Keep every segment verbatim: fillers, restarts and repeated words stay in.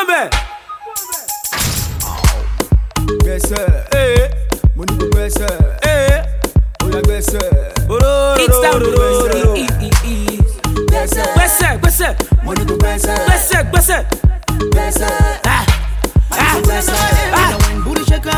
Bombe. Gbèsè, Eh. mo ní kò gbèsè, Eh. ó yá gbèsè. It's down to Gbèsè, E E E. gbèsè, Gbèsè, gbèsè, mo ní kò gbèsè, gbèsè, gbèsè. gbèsè. Ah. Ah. Ah. When booty shaker,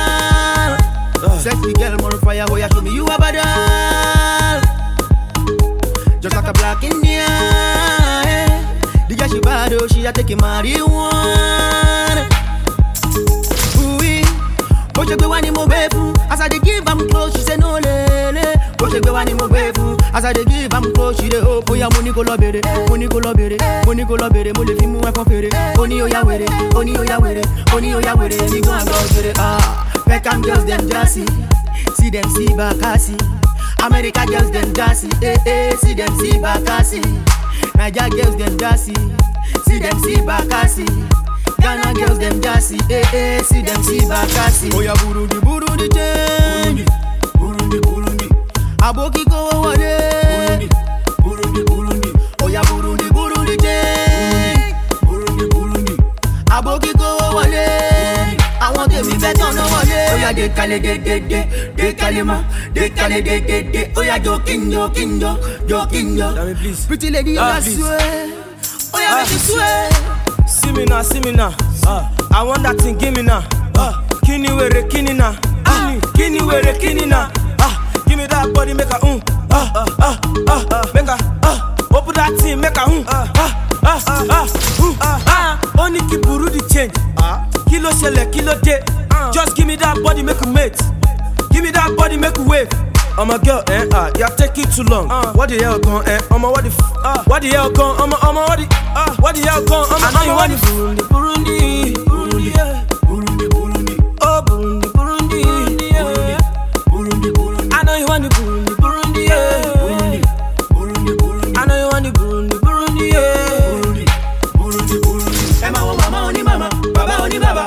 sexy girl, more fire. Oh yeah, show me you a badal, just like a black Indian. Eh. The girl she bad, oh she a taking marijuana. Ooh, but you go one mo befu. As I dey give am close, she say no lele. But you go one mo befu. As I dey give am close, she dey hope. Oh yeah, money go lo bere, money go lo bere, money go lo bere. Mo le fi mu e kon fere. Oni o ya were, oni o ya were, oni o ya were. Me go and go fere. Ah, Beckham girls them jassy, see them see Bakassi. America girls them jassy, eh eh. See them see Bakassi. Niger girls them jassy, see them see Bakassi. Ghana girls them jassy, eh eh. See them see Bakassi. Oh yeah, Burundi, Burundi, change. Burundi, Burundi, Aboki go wale. Burundi, Burundi, Burundi. Oh yeah, Burundi, Burundi, change. Burundi, Burundi, Aboki go wale. I want to be better no wale. Oh yeah, de kale de de de de kalima, de kale de de de. Oh yeah, joking yo, king yo, joking yo. Let me please. Pretty lady, Ah, I please. swear. Oh yeah, Ah. make it swear. See me now, see me now. Uh, I want that thing, give me now. Uh, kini were kini na. Uh, kini were kini na. Uh, give me that body, make a um. Uh, uh, uh, uh, uh, make a uh. Open that thing, make a um. Uh, uh, uh, uh, uh, uh, uh. Only keep buru the change. Uh, kilo shele, kilo day. Uh, just give me that body, make a mate. Give me that body, make a wave. I'm a girl, eh? Ah, uh, you take it too long. Uh, what the hell gone, eh? I'm a what the f? Uh, what the hell gone? I'm a, I'm a what the? Uh, what the hell gone? I'm a, I'm a what the? Burundi, Burundi, Burundi, yeah. Burundi, Burundi, Oh, Burundi, Burundi, Burundi, yeah. Burundi, Burundi, I know you want the Burundi, Burundi, yeah. Burundi, Burundi, Burundi, I know you want the Burundi, Burundi, yeah. Burundi, Burundi, Burundi. Emma wo mama oni mama, baba oni baba.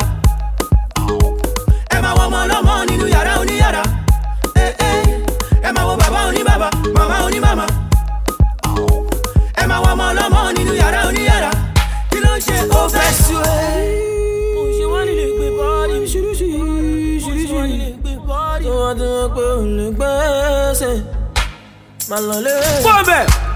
Emma wo mo lomo nínú yàrá oni yàrá. Eh eh. Emma wo baba oni baba, mama oni mama. Emma wo mo lomo nínú yàrá oni yàrá. Kí ló ṣe ó fẹ́ sú ẹ? She want to lick body, she she she she want to lick body. So I don't go lick body, my lolly. Bombe.